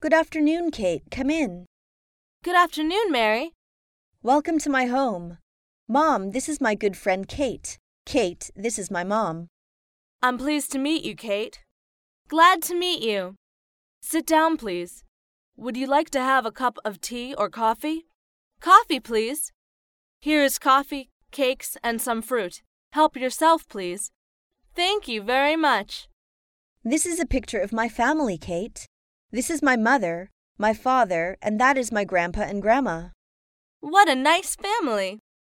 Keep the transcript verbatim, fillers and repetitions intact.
Good afternoon, Kate. Come in. Good afternoon, Mary. Welcome to my home. Mom, this is my good friend Kate. Kate, this is my mom. I'm pleased to meet you, Kate. Glad to meet you. Sit down, please. Would you like to have a cup of tea or coffee? Coffee, please. Here is coffee, cakes, and some fruit. Help yourself, please. Thank you very much. This is a picture of my family, Kate. This is my mother, my father, and that is my grandpa and grandma. What a nice family.